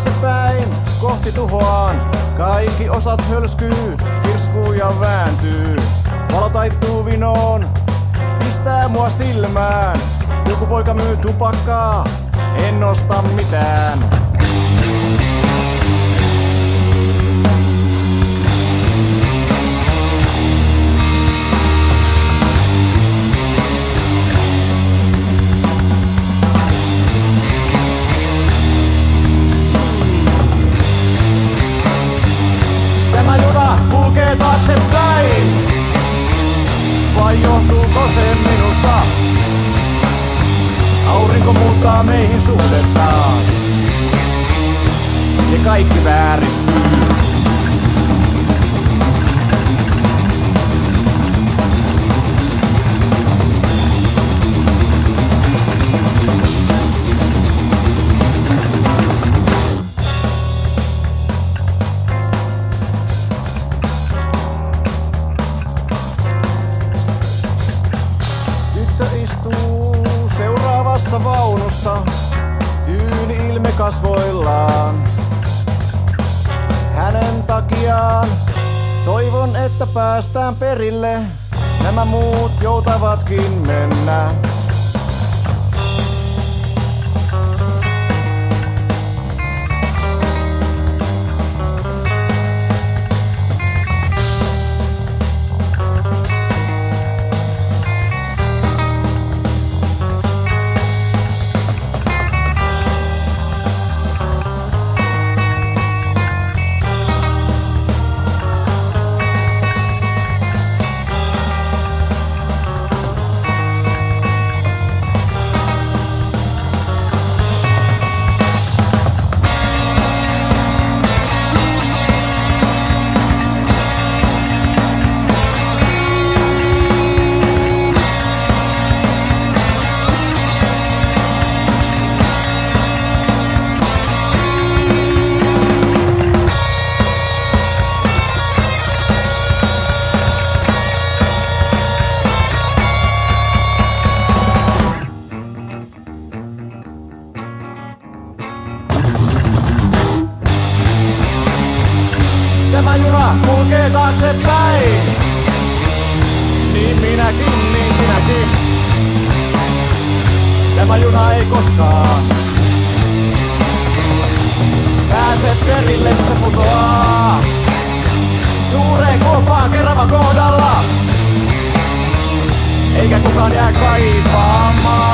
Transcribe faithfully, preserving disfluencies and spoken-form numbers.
taaksepäin, kohti tuhoaan. Kaikki osat hölskyy, kirskuu ja vääntyy. Valo taittuu vinoon, pistää mua silmään. Joku poika myy tupakkaa, en osta mitään. Tämä juna kulkee taaksepäin, vai johtuuko se minusta? Aurinko muuttaa meihin suhdettaan, ja kaikki vääristyy. Istuu seuraavassa vaunussa, tyyni ilme kasvoillaan. Hänen takiaan toivon, että päästään perille, nämä muut joutavatkin mennä. Tämä juna kulkee taaksepäin, niin minäkin, niin sinäkin. Tämä juna ei koskaan pääse perille, se putoaa suureen kuoppaan Kerava kohdalla, eikä kukaan jää kaipaamaan.